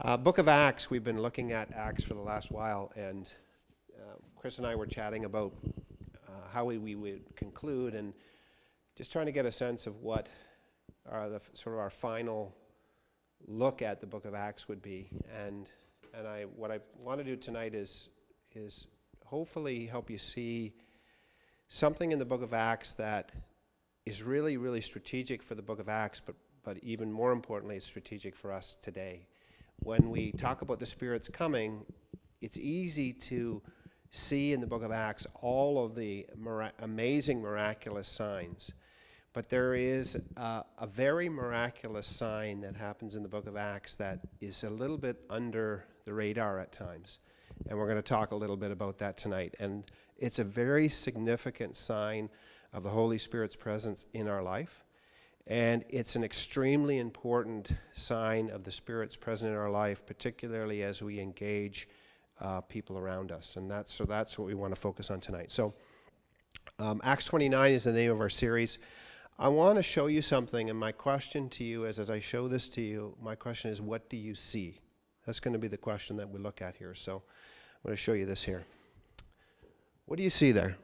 Book of Acts, we've been looking at Acts for the last while, and Chris and I were chatting about how we would conclude and just trying to get a sense of what are the sort of our final look at the book of Acts would be. And what I want to do tonight is hopefully help you see something in the book of Acts that is really, really strategic for the book of Acts, but even more importantly, it's strategic for us today. When we talk about the Spirit's coming, it's easy to see in the book of Acts all of the amazing miraculous signs. But there is a very miraculous sign that happens in the book of Acts that is a little bit under the radar at times. And we're going to talk a little bit about that tonight. And it's a very significant sign of the Holy Spirit's presence in our life. And it's an extremely important sign of the Spirit's presence in our life, particularly as we engage people around us. And that's what we want to focus on tonight. So Acts 29 is the name of our series. I want to show you something, and my question to you is, as I show this to you, my question is, what do you see? That's going to be the question that we look at here. So I'm going to show you this here. What do you see there?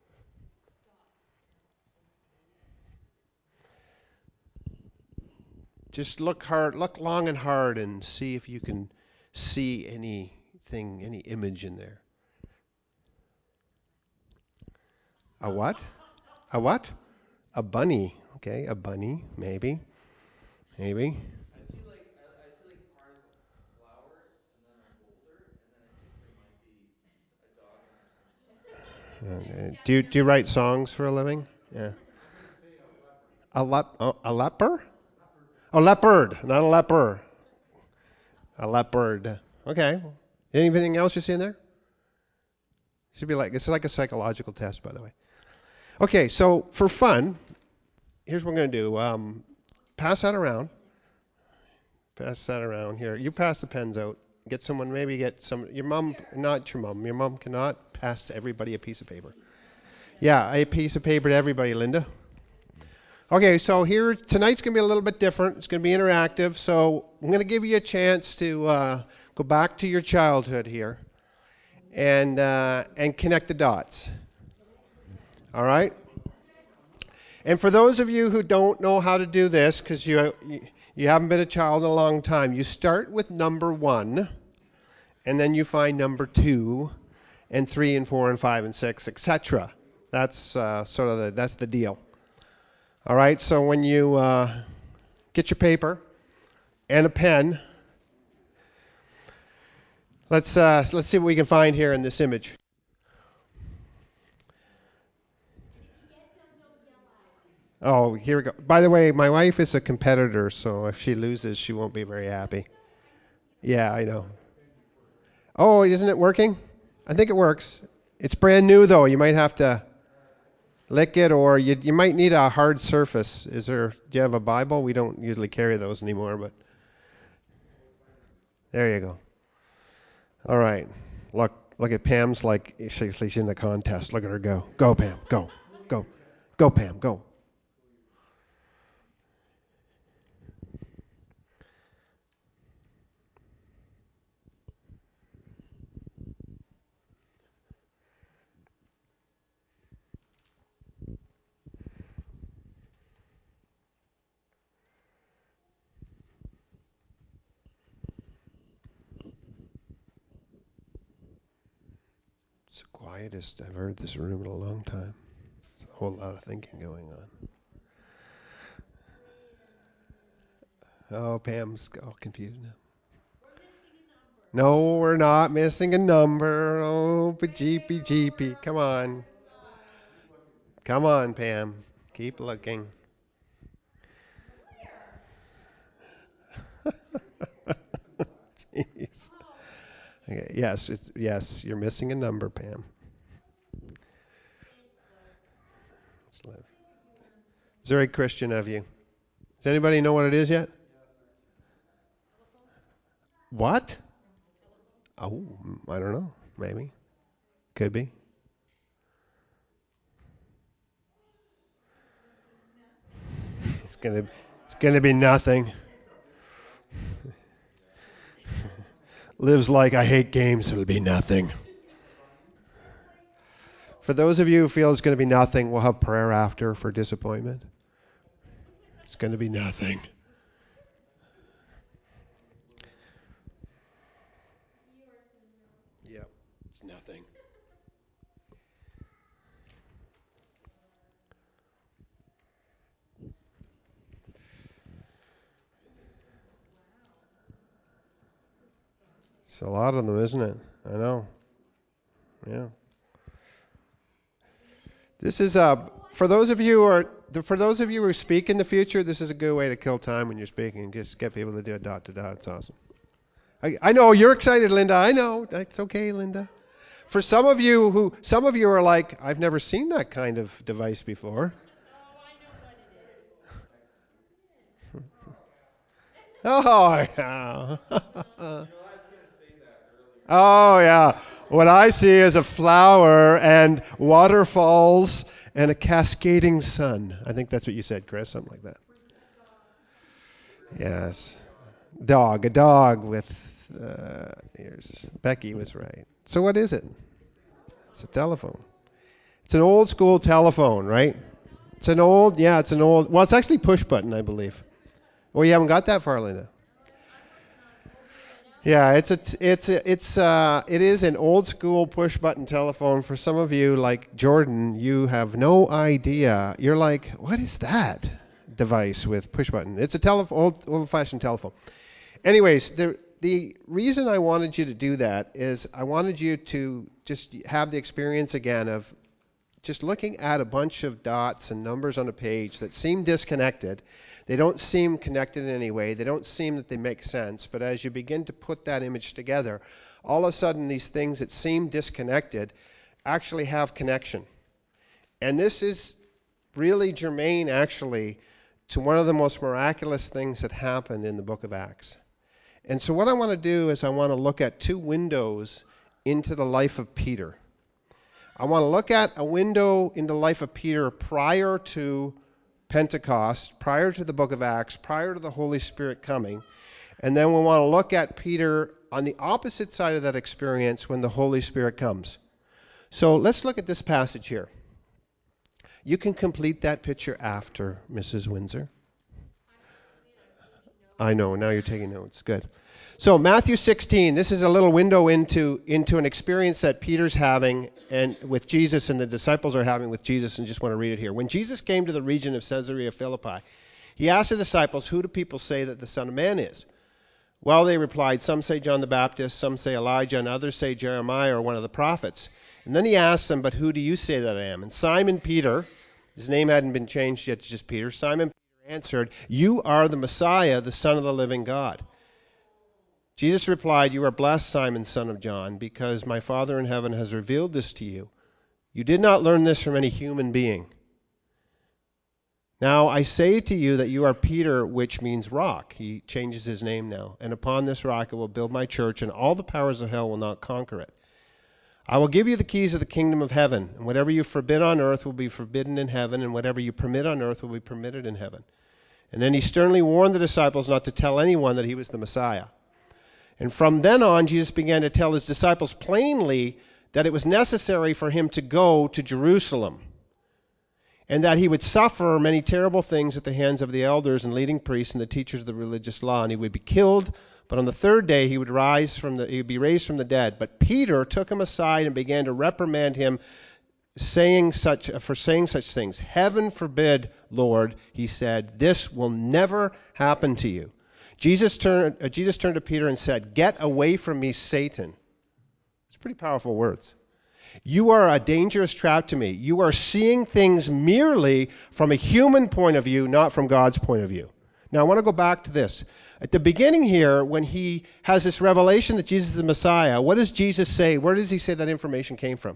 Just look hard, look long and hard, and see if you can see anything, any image in there. A what? A what? A bunny. Okay, a bunny, maybe. Maybe. I see like part of a flower and then a boulder and then I think there might be a dog in there somewhere. Do you write songs for a living? Yeah. A leper? A leopard, not a leper. A leopard. Okay. Anything else you see in there? Should be like, it's like a psychological test, by the way. Okay, so for fun, here's what we're going to do. Pass that around. Pass that around here. You pass the pens out. Get someone, maybe get some. Your mom, not your mom. Your mom cannot pass everybody a piece of paper. Yeah, a piece of paper to everybody, Linda. Okay, so here tonight's going to be a little bit different. It's going to be interactive. So I'm going to give you a chance to go back to your childhood here and connect the dots. All right. And for those of you who don't know how to do this, because you haven't been a child in a long time, you start with number 1, and then you find number 2, and 3, and 4, and 5, and 6, etc. That's that's the deal. All right. So when you get your paper and a pen, let's see what we can find here in this image. Oh, here we go. By the way, my wife is a competitor, so if she loses, she won't be very happy. Yeah, I know. Oh, isn't it working? I think it works. It's brand new though. You might have to lick it, or you might need a hard surface. Do you have a Bible? We don't usually carry those anymore, but there you go. All right. Look at Pam's like she's in the contest. Look at her go. Go Pam. Go. Go. Go Pam. Go. It's the quietest I've heard this room in a long time. There's a whole lot of thinking going on. Oh, Pam's all confused now. No, we're not missing a number. Oh, but jeepy jeepy. Come on. Come on, Pam. Keep looking. Jeez. Okay, yes, you're missing a number, Pam. It's very Christian of you. Does anybody know what it is yet? What? Oh, I don't know. Maybe. Could be. It's gonna be nothing. Liv's like, I hate games, it'll be nothing. For those of you who feel it's going to be nothing, we'll have prayer after for disappointment. It's going to be nothing. Yep, it's nothing. It's a lot of them, isn't it? I know. Yeah. This is for those of you who speak in the future, this is a good way to kill time when you're speaking. Just get people to do a dot to dot. It's awesome. I know you're excited, Linda. I know. That's okay, Linda. For some of you are like, I've never seen that kind of device before. Oh, yeah. Oh, yeah. What I see is a flower and waterfalls and a cascading sun. I think that's what you said, Chris, something like that. Yes. A dog with ears. Becky was right. So what is it? It's a telephone. It's an old school telephone, right? It's it's actually push button, I believe. Oh, you haven't got that far, Linda. Yeah, it is an old school push button telephone. For some of you, like Jordan, you have no idea. You're like, what is that device with push button? It's a old fashioned telephone. Anyways, the reason I wanted you to do that is I wanted you to just have the experience again of just looking at a bunch of dots and numbers on a page that seem disconnected. They don't seem connected in any way. They don't seem that they make sense. But as you begin to put that image together, all of a sudden these things that seem disconnected actually have connection. And this is really germane, actually, to one of the most miraculous things that happened in the book of Acts. And so what I want to do is I want to look at two windows into the life of Peter. I want to look at a window in the life of Peter prior to Pentecost, prior to the book of Acts, prior to the Holy Spirit coming. And then we want to look at Peter on the opposite side of that experience when the Holy Spirit comes. So let's look at this passage here. You can complete that picture after, Mrs. Windsor. I know, now you're taking notes. Good. So Matthew 16, this is a little window into an experience that Peter's having and with Jesus and the disciples are having with Jesus, and just want to read it here. When Jesus came to the region of Caesarea Philippi, he asked the disciples, who do people say that the Son of Man is? Well, they replied, some say John the Baptist, some say Elijah, and others say Jeremiah or one of the prophets. And then he asked them, but who do you say that I am? And Simon Peter, his name hadn't been changed yet to just Peter, Simon Peter answered, you are the Messiah, the Son of the living God. Jesus replied, you are blessed, Simon, son of John, because my Father in heaven has revealed this to you. You did not learn this from any human being. Now I say to you that you are Peter, which means rock. He changes his name now. And upon this rock I will build my church, and all the powers of hell will not conquer it. I will give you the keys of the kingdom of heaven, and whatever you forbid on earth will be forbidden in heaven, and whatever you permit on earth will be permitted in heaven. And then he sternly warned the disciples not to tell anyone that he was the Messiah. And from then on, Jesus began to tell his disciples plainly that it was necessary for him to go to Jerusalem, and that he would suffer many terrible things at the hands of the elders and leading priests and the teachers of the religious law, and he would be killed, but on the third day he would be raised from the dead. But Peter took him aside and began to reprimand him, saying such things. Heaven forbid, Lord, he said, this will never happen to you. Jesus turned to Peter and said, get away from me, Satan. It's pretty powerful words. You are a dangerous trap to me. You are seeing things merely from a human point of view, not from God's point of view. Now I want to go back to this. At the beginning here, when he has this revelation that Jesus is the Messiah, what does Jesus say? Where does he say that information came from?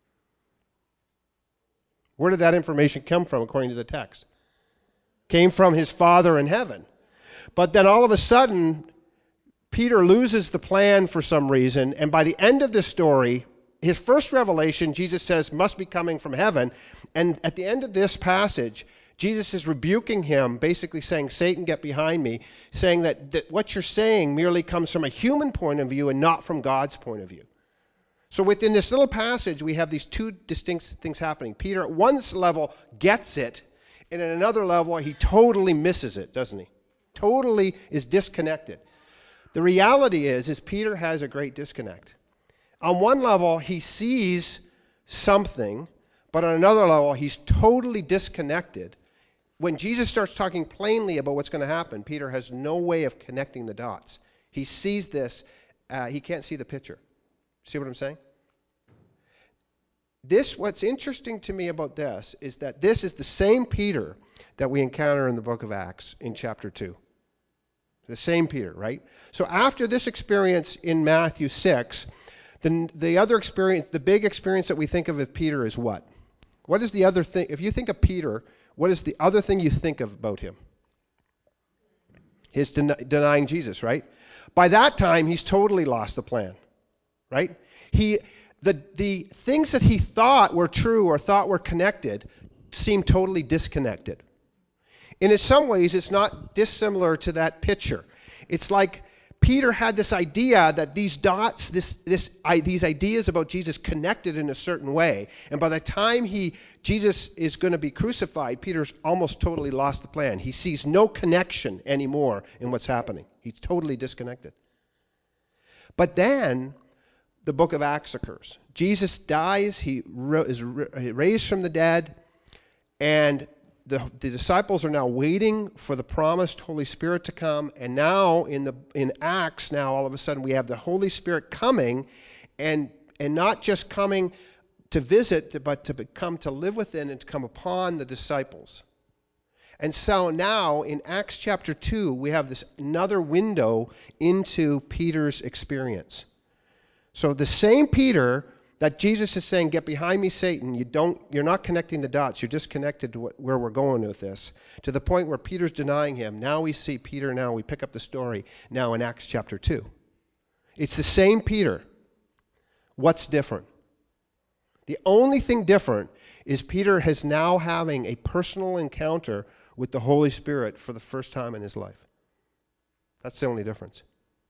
Where did that information come from according to the text? Came from his Father in heaven. But then all of a sudden, Peter loses the plan for some reason, and by the end of the story, his first revelation, Jesus says, must be coming from heaven. And at the end of this passage, Jesus is rebuking him, basically saying, Satan, get behind me, saying that what you're saying merely comes from a human point of view and not from God's point of view. So within this little passage, we have these two distinct things happening. Peter, at one level, gets it, and at another level, he totally misses it, doesn't he? Totally is disconnected. The reality is Peter has a great disconnect. On one level, he sees something, but on another level, he's totally disconnected. When Jesus starts talking plainly about what's going to happen, Peter has no way of connecting the dots. He sees this, he can't see the picture. See what I'm saying? What's interesting to me about this is that this is the same Peter that we encounter in the book of Acts in chapter 2. The same Peter, right? So after this experience in Matthew 6, the other experience, the big experience that we think of Peter is what? What is the other thing? If you think of Peter, what is the other thing you think of about him? His denying Jesus, right? By that time, he's totally lost the plan, right? The things that he thought were true or thought were connected seem totally disconnected. And in some ways, it's not dissimilar to that picture. It's like Peter had this idea that these dots, these ideas about Jesus connected in a certain way. And by the time Jesus is going to be crucified, Peter's almost totally lost the plan. He sees no connection anymore in what's happening. He's totally disconnected. But then the book of Acts occurs. Jesus dies. He is raised from the dead. And the disciples are now waiting for the promised Holy Spirit to come, and now in Acts, now all of a sudden we have the Holy Spirit coming, and not just coming to visit, but to come to live within and to come upon the disciples. And so now in Acts chapter 2, we have this another window into Peter's experience. So the same Peter that Jesus is saying, get behind me, Satan, you're not connecting the dots. You're disconnected to where we're going with this. To the point where Peter's denying him. Now we see Peter, now we pick up the story now in Acts chapter 2. It's the same Peter. What's different? The only thing different is Peter is now having a personal encounter with the Holy Spirit for the first time in his life. That's the only difference.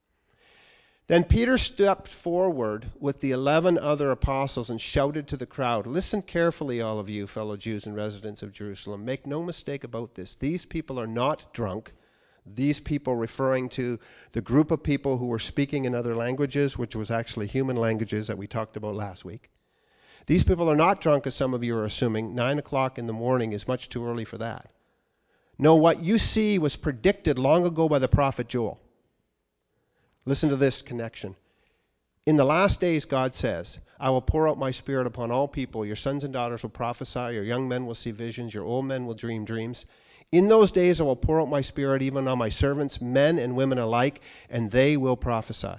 Then Peter stepped forward with the 11 other apostles and shouted to the crowd, "Listen carefully, all of you, fellow Jews and residents of Jerusalem. Make no mistake about this. These people are not drunk." These people referring to the group of people who were speaking in other languages, which was actually human languages that we talked about last week. These people are not drunk, as some of you are assuming. 9 o'clock in the morning is much too early for that. No, what you see was predicted long ago by the prophet Joel. Listen to this connection. In the last days, God says, I will pour out my spirit upon all people. Your sons and daughters will prophesy. Your young men will see visions. Your old men will dream dreams. In those days, I will pour out my spirit even on my servants, men and women alike, and they will prophesy.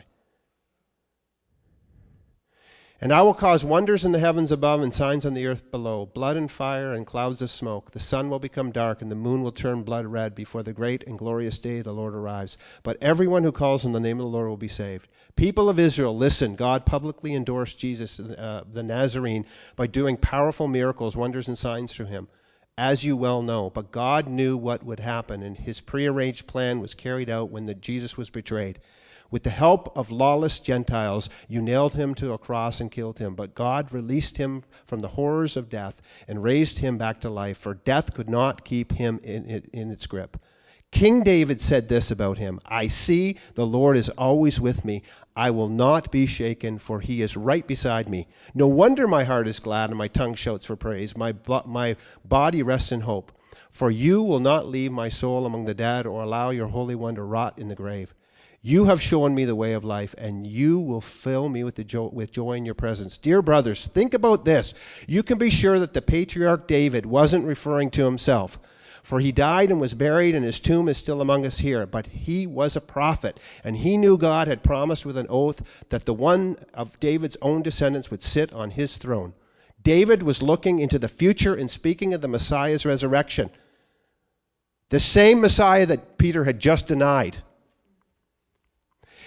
And I will cause wonders in the heavens above and signs on the earth below, blood and fire and clouds of smoke. The sun will become dark and the moon will turn blood red before the great and glorious day of the Lord arrives. But everyone who calls on the name of the Lord will be saved. People of Israel, listen. God publicly endorsed Jesus, the Nazarene, by doing powerful miracles, wonders, and signs through him, as you well know. But God knew what would happen, and his prearranged plan was carried out when Jesus was betrayed. With the help of lawless Gentiles, you nailed him to a cross and killed him. But God released him from the horrors of death and raised him back to life, for death could not keep him in its grip. King David said this about him, I see the Lord is always with me. I will not be shaken, for he is right beside me. No wonder my heart is glad and my tongue shouts for praise. My body rests in hope. For you will not leave my soul among the dead or allow your Holy One to rot in the grave. You have shown me the way of life, and you will fill me with joy in your presence. Dear brothers, think about this. You can be sure that the patriarch David wasn't referring to himself, for he died and was buried, and his tomb is still among us here. But he was a prophet, and he knew God had promised with an oath that the one of David's own descendants would sit on his throne. David was looking into the future and speaking of the Messiah's resurrection, the same Messiah that Peter had just denied.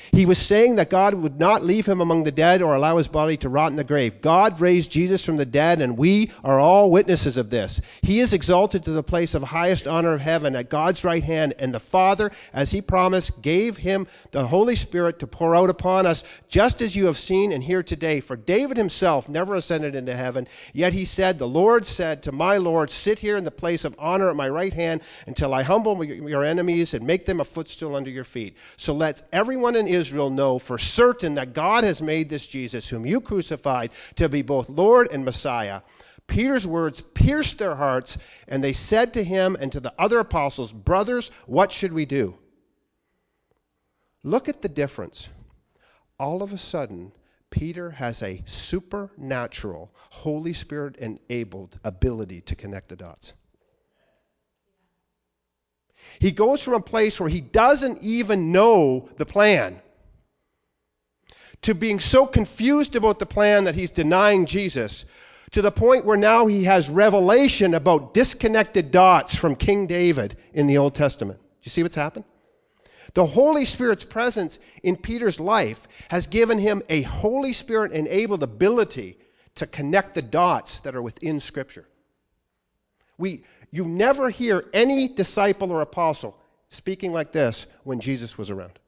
He was saying that God would not leave him among the dead or allow his body to rot in the grave. God raised Jesus from the dead, and we are all witnesses of this. He is exalted to the place of highest honor of heaven at God's right hand, and the Father, as he promised, gave him the Holy Spirit to pour out upon us, just as you have seen and hear today. For David himself never ascended into heaven, yet he said, the Lord said to my Lord, sit here in the place of honor at my right hand until I humble your enemies and make them a footstool under your feet. So let everyone in Israel know for certain that God has made this Jesus, whom you crucified, to be both Lord and Messiah. Peter's words pierced their hearts, and they said to him and to the other apostles, brothers, what should we do? Look at the difference. All of a sudden, Peter has a supernatural, Holy Spirit-enabled ability to connect the dots. He goes from a place where he doesn't even know the plan to being so confused about the plan that he's denying Jesus, to the point where now he has revelation about disconnected dots from King David in the Old Testament. Do you see what's happened? The Holy Spirit's presence in Peter's life has given him a Holy Spirit-enabled ability to connect the dots that are within Scripture. You never hear any disciple or apostle speaking like this when Jesus was around.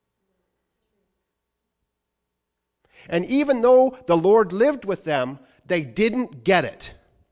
And even though the Lord lived with them, they didn't get it.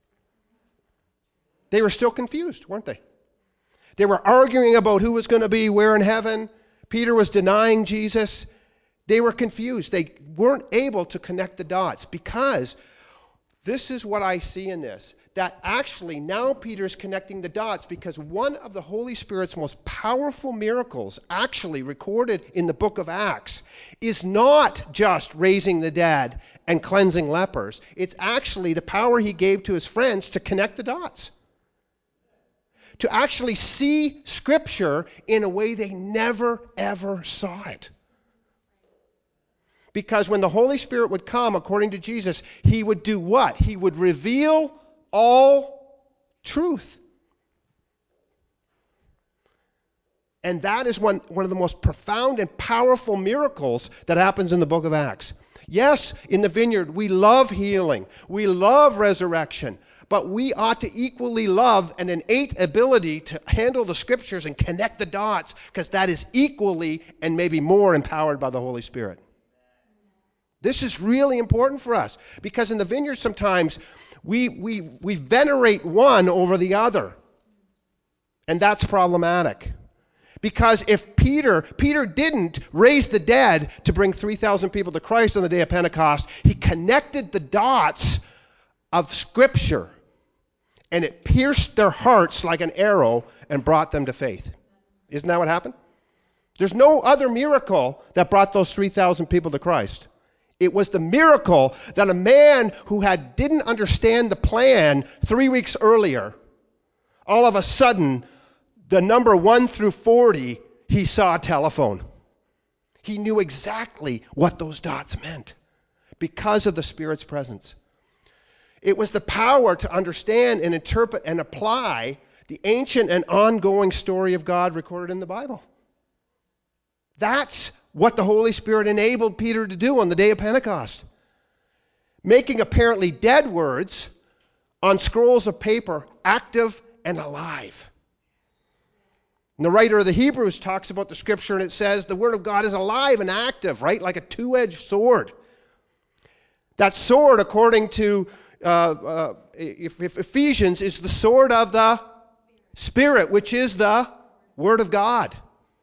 They were still confused, weren't they? They were arguing about who was going to be where in heaven. Peter was denying Jesus. They were confused. They weren't able to connect the dots, because this is what I see in this. That actually now Peter's connecting the dots, because one of the Holy Spirit's most powerful miracles actually recorded in the book of Acts is not just raising the dead and cleansing lepers. It's actually the power he gave to his friends to connect the dots. To actually see Scripture in a way they never, ever saw it. Because when the Holy Spirit would come, according to Jesus, he would do what? He would reveal all truth. And that is one of the most profound and powerful miracles that happens in the book of Acts. Yes, in the vineyard, we love healing. We love resurrection. But we ought to equally love an innate ability to handle the Scriptures and connect the dots, because that is equally and maybe more empowered by the Holy Spirit. This is really important for us, because in the vineyard sometimes we venerate one over the other. And that's problematic. Because if Peter didn't raise the dead to bring 3,000 people to Christ on the day of Pentecost, he connected the dots of Scripture, and it pierced their hearts like an arrow and brought them to faith. Isn't that what happened? There's no other miracle that brought those 3,000 people to Christ. It was the miracle that a man who didn't understand the plan 3 weeks earlier, all of a sudden, the number 1 through 40, he saw a telephone. He knew exactly what those dots meant because of the Spirit's presence. It was the power to understand and interpret and apply the ancient and ongoing story of God recorded in the Bible. That's what the Holy Spirit enabled Peter to do on the day of Pentecost. Making apparently dead words on scrolls of paper active and alive. And the writer of the Hebrews talks about the Scripture, and it says the Word of God is alive and active, right? Like a two-edged sword. That sword, according to Ephesians, is the sword of the Spirit, which is the Word of God.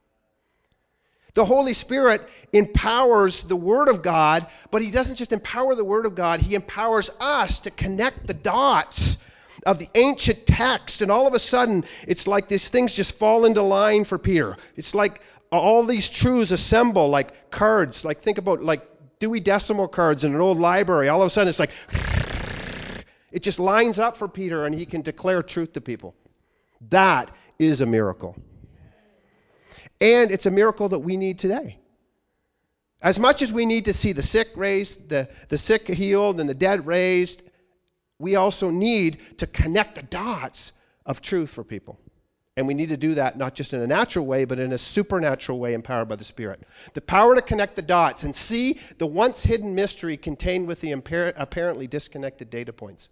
The Holy Spirit empowers the Word of God, but he doesn't just empower the Word of God, he empowers us to connect the dots of the ancient text, and all of a sudden, it's like these things just fall into line for Peter. It's like all these truths assemble like cards, like think about like Dewey Decimal cards in an old library. All of a sudden, it's like, it just lines up for Peter, and he can declare truth to people. That is a miracle. And it's a miracle that we need today. As much as we need to see the sick raised, the sick healed, and the dead raised, we also need to connect the dots of truth for people And we need to do that not just in a natural way, but in a supernatural way empowered by the Spirit. The power to connect the dots and see the once hidden mystery contained with the apparently disconnected data points.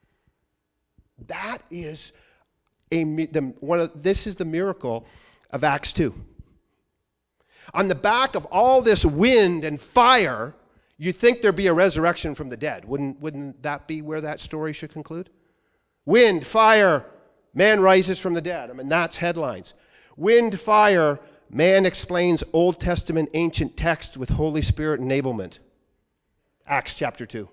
That is this is the miracle of Acts 2. On the back of all this wind and fire, you'd think there'd be a resurrection from the dead. Wouldn't that be where that story should conclude? Wind, fire, man rises from the dead. I mean, that's headlines. Wind, fire, man explains Old Testament ancient text with Holy Spirit enablement. Acts chapter 2.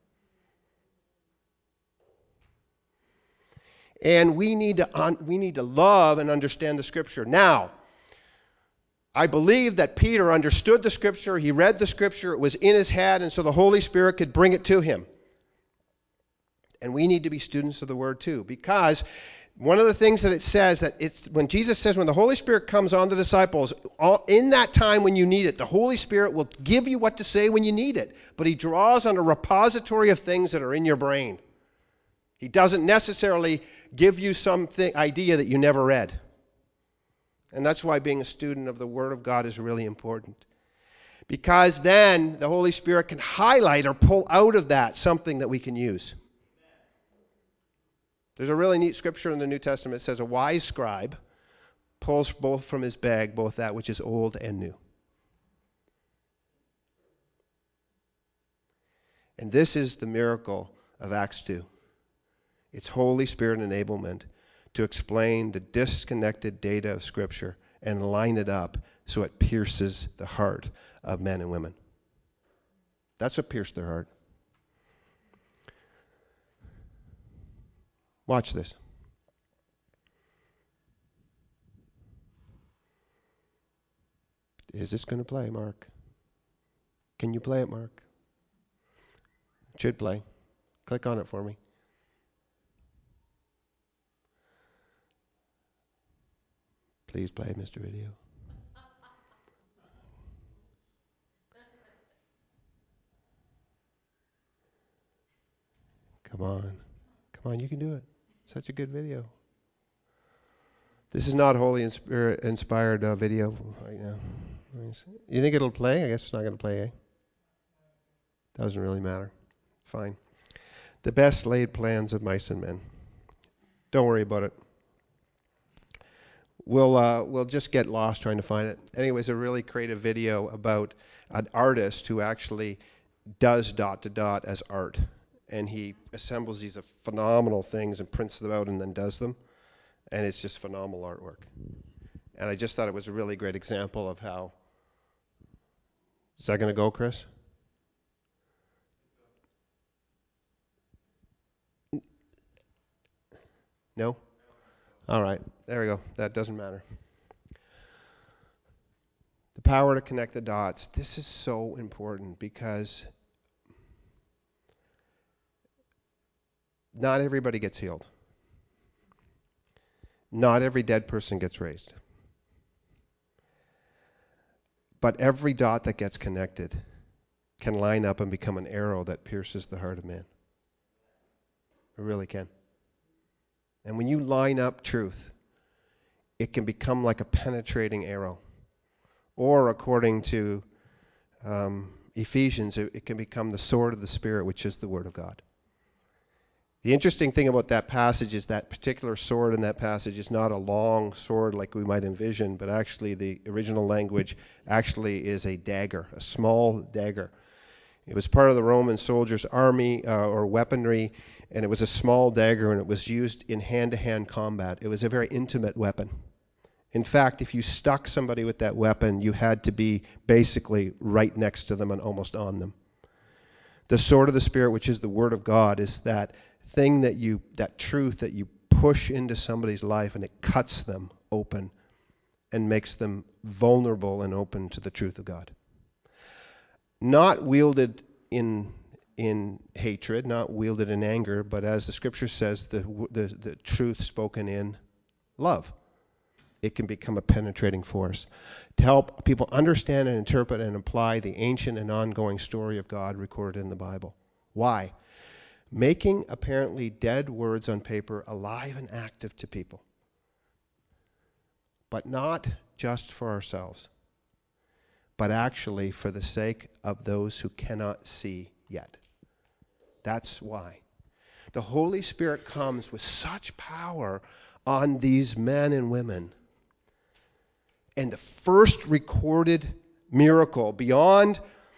And we need to love and understand the Scripture. Now, I believe that Peter understood the Scripture. He read the Scripture. It was in his head, and so the Holy Spirit could bring it to him. And we need to be students of the Word too, because one of the things that it says, that it's when Jesus says when the Holy Spirit comes on the disciples, in that time when you need it, the Holy Spirit will give you what to say when you need it. But he draws on a repository of things that are in your brain. He doesn't necessarily give you some idea that you never read. And that's why being a student of the Word of God is really important. Because then the Holy Spirit can highlight or pull out of that something that we can use. There's a really neat scripture in the New Testament that says a wise scribe pulls both from his bag both that which is old and new. And this is the miracle of Acts 2. It's Holy Spirit enablement to explain the disconnected data of Scripture and line it up so it pierces the heart of men and women. That's what pierced their heart. Watch this. Is this going to play, Mark? Can you play it, Mark? It should play. Click on it for me. Please play, Mr. Video. Come on. Come on, you can do it. Such a good video. This is not Holy Spirit inspired video right now. You think it'll play? I guess it's not going to play, eh? Doesn't really matter. Fine. The best laid plans of mice and men. Don't worry about it. We'll just get lost trying to find it. Anyways, a really creative video about an artist who actually does dot to dot as art, and he assembles these phenomenal things and prints them out and then does them, and it's just phenomenal artwork. And I just thought it was a really great example of how. Is that going to go, Chris? No? All right. There we go. That doesn't matter. The power to connect the dots. This is so important because not everybody gets healed. Not every dead person gets raised. But every dot that gets connected can line up and become an arrow that pierces the heart of man. It really can. And when you line up truth, it can become like a penetrating arrow. Or according to Ephesians, it can become the sword of the Spirit, which is the Word of God. The interesting thing about that passage is that particular sword in that passage is not a long sword like we might envision, but actually the original language actually is a dagger, a small dagger. It was part of the Roman soldiers' army or weaponry, and it was a small dagger, and it was used in hand-to-hand combat. It was a very intimate weapon. In fact, if you stuck somebody with that weapon, you had to be basically right next to them and almost on them. The sword of the Spirit, which is the Word of God, is that thing that truth that you push into somebody's life, and it cuts them open and makes them vulnerable and open to the truth of God. Not wielded in hatred, not wielded in anger, but as the Scripture says, the truth spoken in love. It can become a penetrating force to help people understand and interpret and apply the ancient and ongoing story of God recorded in the Bible. Why? Making apparently dead words on paper alive and active to people. but not just for ourselves, but actually for the sake of those who cannot see yet. That's why. The Holy Spirit comes with such power on these men and women. And the first recorded miracle beyond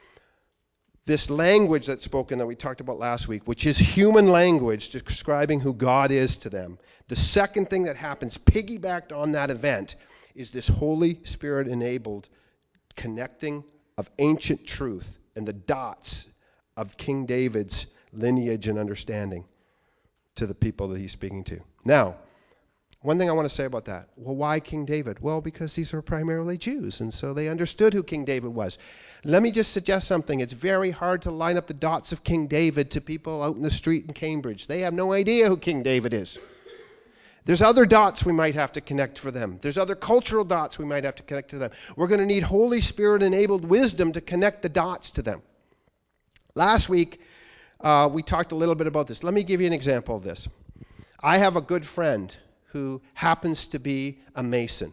this language that's spoken that we talked about last week, which is human language describing who God is to them. The second thing that happens, piggybacked on that event, is this Holy Spirit-enabled connecting of ancient truth and the dots of King David's lineage and understanding to the people that he's speaking to. Now, one thing I want to say about that. Well, why King David? Well, because these are primarily Jews, and so they understood who King David was. Let me just suggest something. It's very hard to line up the dots of King David to people out in the street in Cambridge. They have no idea who King David is. There's other dots we might have to connect for them. There's other cultural dots we might have to connect to them. We're going to need Holy Spirit-enabled wisdom to connect the dots to them. Last week, we talked a little bit about this. Let me give you an example of this. I have a good friend who happens to be a Mason.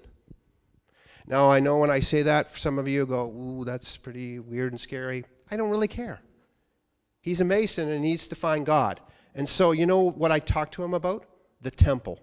Now, I know when I say that, some of you go, ooh, that's pretty weird and scary. I don't really care. He's a Mason and needs to find God. And so, you know what I talk to him about? The temple.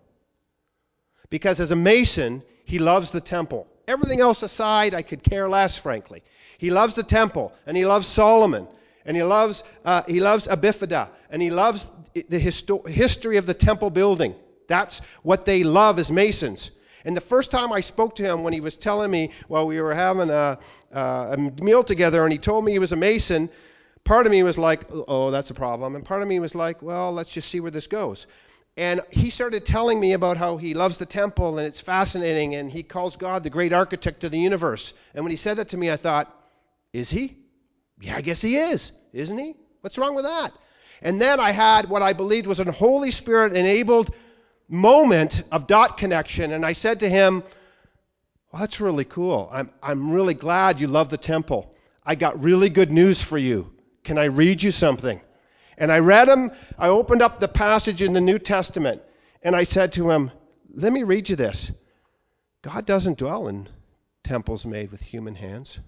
Because as a Mason, he loves the temple. Everything else aside, I could care less, frankly. He loves the temple, and he loves Solomon, and he loves Abiphadah, and he loves the history of the temple building. That's what they love as Masons. And the first time I spoke to him when he was telling me, well, we were having a meal together, and he told me he was a Mason, part of me was like, oh, that's a problem. And part of me was like, well, let's just see where this goes. And he started telling me about how he loves the temple, and it's fascinating, and he calls God the great architect of the universe. And when he said that to me, I thought, is he? Yeah, I guess he is, isn't he? What's wrong with that? And then I had what I believed was a Holy Spirit-enabled moment of dot connection, and I said to him, well, that's really cool. I'm really glad you love the temple. I got really good news for you. Can I read you something? And I opened up the passage in the New Testament, and I said to him, let me read you this. God doesn't dwell in temples made with human hands,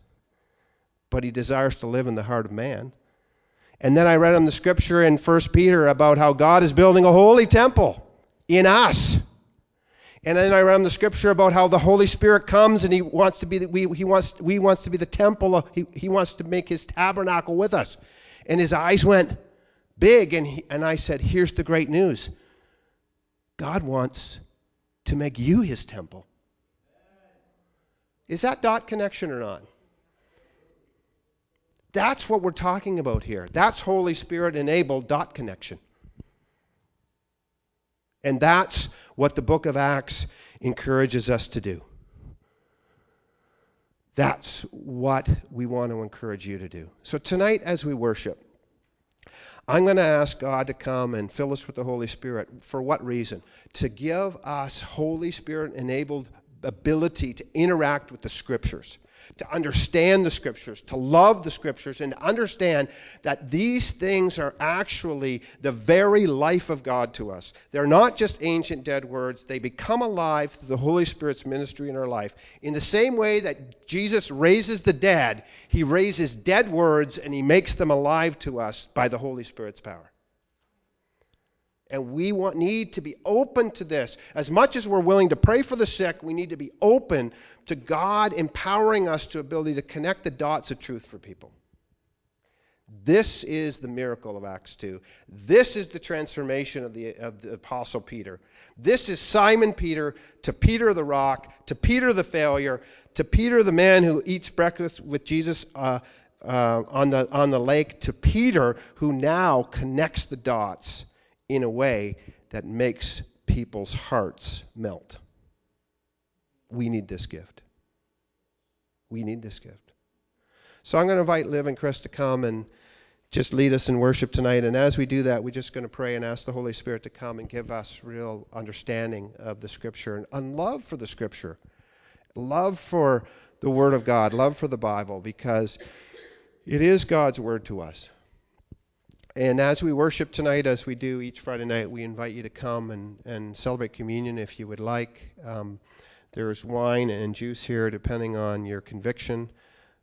but he desires to live in the heart of man. And then I read him the scripture in 1 Peter about how God is building a holy temple in us. And then I read him the scripture about how the Holy Spirit comes and he wants to be the temple. He wants to make his tabernacle with us. And his eyes went big, and I said, here's the great news. God wants to make you his temple. Is that dot connection or not? That's what we're talking about here. That's Holy Spirit-enabled dot connection. And that's what the book of Acts encourages us to do. That's what we want to encourage you to do. So tonight as we worship, I'm going to ask God to come and fill us with the Holy Spirit. For what reason? To give us Holy Spirit-enabled ability to interact with the Scriptures, to understand the Scriptures, to love the Scriptures, and to understand that these things are actually the very life of God to us. They're not just ancient dead words. They become alive through the Holy Spirit's ministry in our life. In the same way that Jesus raises the dead, he raises dead words and he makes them alive to us by the Holy Spirit's power. And we need to be open to this. As much as we're willing to pray for the sick, we need to be open to God empowering us to ability to connect the dots of truth for people. This is the miracle of Acts 2. This is the transformation of the Apostle Peter. This is Simon Peter to Peter the rock, to Peter the failure, to Peter the man who eats breakfast with Jesus on the lake, to Peter who now connects the dots in a way that makes people's hearts melt. We need this gift. We need this gift. So I'm going to invite Liv and Chris to come and just lead us in worship tonight. And as we do that, we're just going to pray and ask the Holy Spirit to come and give us real understanding of the Scripture and love for the Scripture, love for the Word of God, love for the Bible, because it is God's Word to us. And as we worship tonight, as we do each Friday night, we invite you to come and celebrate communion if you would like. There's wine and juice here, depending on your conviction.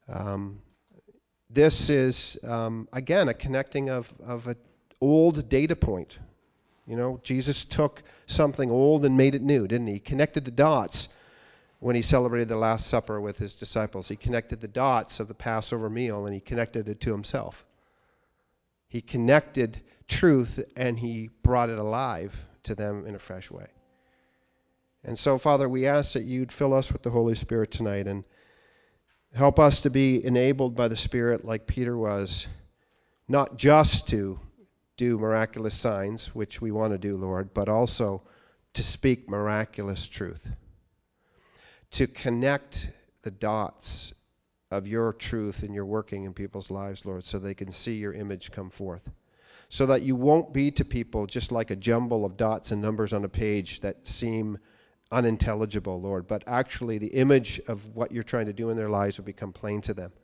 This is, again, a connecting of an old data point. Jesus took something old and made it new, didn't he? He connected the dots when he celebrated the Last Supper with his disciples. He connected the dots of the Passover meal, and he connected it to himself. He connected truth, and he brought it alive to them in a fresh way. And so, Father, we ask that you'd fill us with the Holy Spirit tonight and help us to be enabled by the Spirit like Peter was, not just to do miraculous signs, which we want to do, Lord, but also to speak miraculous truth, to connect the dots of your truth and your working in people's lives, Lord, so they can see your image come forth. So that you won't be to people just like a jumble of dots and numbers on a page that seem unintelligible, Lord, but actually the image of what you're trying to do in their lives will become plain to them.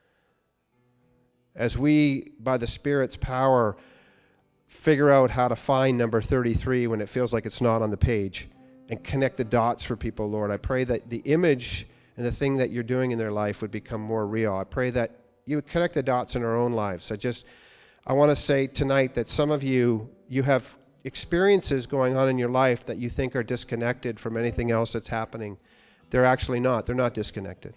As we, by the Spirit's power, figure out how to find number 33 when it feels like it's not on the page and connect the dots for people, Lord, I pray that the image and the thing that you're doing in their life would become more real. I pray that you would connect the dots in our own lives. I want to say tonight that some of you have experiences going on in your life that you think are disconnected from anything else that's happening. They're actually not. They're not disconnected.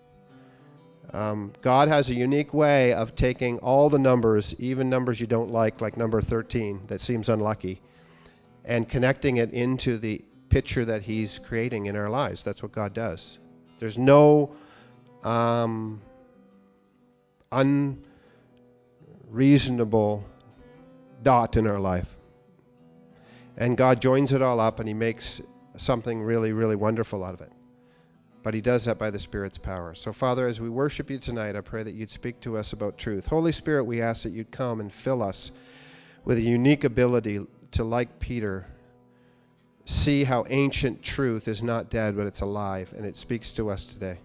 God has a unique way of taking all the numbers, even numbers you don't like number 13, that seems unlucky, and connecting it into the picture that he's creating in our lives. That's what God does. There's no unreasonable dot in our life. And God joins it all up and he makes something really, really wonderful out of it. But he does that by the Spirit's power. So, Father, as we worship you tonight, I pray that you'd speak to us about truth. Holy Spirit, we ask that you'd come and fill us with a unique ability to, like Peter, see how ancient truth is not dead, but it's alive, and it speaks to us today.